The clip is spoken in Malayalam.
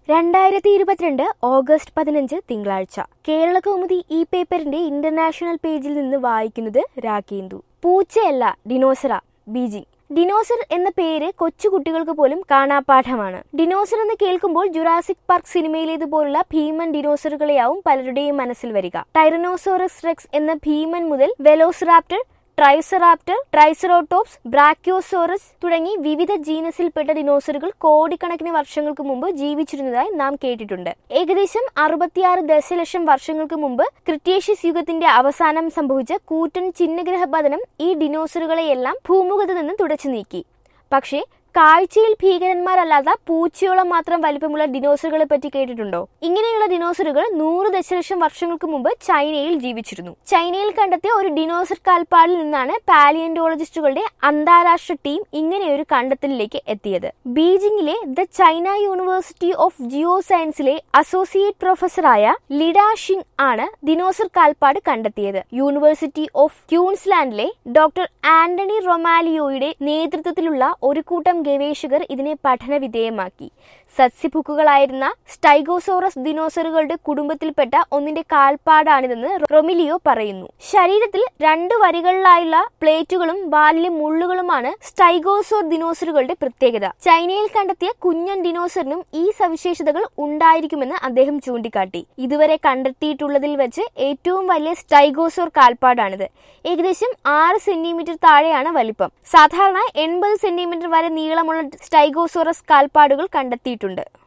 2022 ഓഗസ്റ്റ് 15 തിങ്കളാഴ്ച കേരളകൗമുദി ഈ പേപ്പറിന്റെ ഇന്റർനാഷണൽ പേജിൽ നിന്ന് വായിക്കുന്നത് രാകേന്ദു. പൂച്ചയല്ല ഡിനോസറ, ബീജിംഗ്. ഡിനോസർ എന്ന പേര് കൊച്ചുകുട്ടികൾക്ക് പോലും കാണാപ്പാഠമാണ്. ഡിനോസർ എന്ന് കേൾക്കുമ്പോൾ ജുറാസിക് പാർക്ക് സിനിമയിലേതുപോലുള്ള ഭീമൻ ഡിനോസറുകളെയാവും പലരുടെയും മനസ്സിൽ വരിക. ടൈറനോസോറസ് റെക്സ് എന്ന ഭീമൻ മുതൽ വെലോസിറാപ്റ്റർ, ട്രൈസറാപ്റ്റർ, ട്രൈസെറോടോപ്സ്, ബ്രാക്കിയോസോറസ് തുടങ്ങി വിവിധ ജീനസിൽപ്പെട്ട ഡിനോസറുകൾ കോടിക്കണക്കിന് വർഷങ്ങൾക്ക് മുമ്പ് ജീവിച്ചിരുന്നതായി നാം കേട്ടിട്ടുണ്ട്. ഏകദേശം 66 ദശലക്ഷം വർഷങ്ങൾക്ക് മുമ്പ് ക്രിട്ടേഷ്യസ് യുഗത്തിന്റെ അവസാനം സംഭവിച്ച കൂറ്റൻ ചിഹ്നഗ്രഹ പതനം ഈ ഡിനോസറുകളെയെല്ലാം ഭൂമുഖത്ത് നിന്ന് തുടച്ചു നീക്കി. പക്ഷേ കാഴ്ചയിൽ ഭീകരന്മാരല്ലാത്ത പൂച്ചയോളം മാത്രം വലിപ്പമുള്ള ഡിനോസറുകളെ പറ്റി കേട്ടിട്ടുണ്ടോ? ഇങ്ങനെയുള്ള ഡിനോസറുകൾ 100 ദശലക്ഷം വർഷങ്ങൾക്ക് മുമ്പ് ചൈനയിൽ ജീവിച്ചിരുന്നു. ചൈനയിൽ കണ്ടെത്തിയ ഒരു ഡിനോസർ കാൽപ്പാടിൽ നിന്നാണ് പാലിയന്റോളജിസ്റ്റുകളുടെ അന്താരാഷ്ട്ര ടീം ഇങ്ങനെയൊരു കണ്ടെത്തലിലേക്ക് എത്തിയത്. ബീജിംഗിലെ the China University of geo സയൻസിലെ അസോസിയേറ്റ് പ്രൊഫസറായ ലിഡ ഷിങ് ആണ് ഡിനോസർ കാൽപ്പാട് കണ്ടെത്തിയത്. യൂണിവേഴ്സിറ്റി ഓഫ് ക്യൂൻസ്ലാൻഡിലെ ഡോക്ടർ ആന്റണി റൊമാലിയോയുടെ നേതൃത്വത്തിലുള്ള ഒരു കൂട്ടം ഗവേഷകർ ഇതിനെ പഠന വിധേയമാക്കി. സസ്യഭുക്കുകളായിരുന്ന സ്റ്റൈഗോസോറസ് ദിനോസറുകളുടെ കുടുംബത്തിൽപ്പെട്ട ഒന്നിന്റെ കാൽപ്പാടാണിതെന്ന് റൊമിലിയോ പറയുന്നു. ശരീരത്തിൽ 2 വരികളിലായുള്ള പ്ലേറ്റുകളും വാലിലെ മുള്ളുകളുമാണ് സ്റ്റൈഗോസോർ ദിനോസറുകളുടെ പ്രത്യേകത. ചൈനയിൽ കണ്ടെത്തിയ കുഞ്ഞൻ ഡിനോസറിനും ഈ സവിശേഷതകൾ ഉണ്ടായിരിക്കുമെന്ന് അദ്ദേഹം ചൂണ്ടിക്കാട്ടി. ഇതുവരെ കണ്ടെത്തിയിട്ടുള്ളതിൽ വെച്ച് ഏറ്റവും വലിയ സ്റ്റൈഗോസോർ കാൽപ്പാടാണിത്. ഏകദേശം 6 സെന്റിമീറ്റർ താഴെയാണ് വലിപ്പം. സാധാരണ 80 സെന്റിമീറ്റർ വരെ നീളമുള്ള സ്റ്റൈഗോസോറസ് കാൽപ്പാടുകൾ കണ്ടെത്തിയിട്ടുണ്ട്.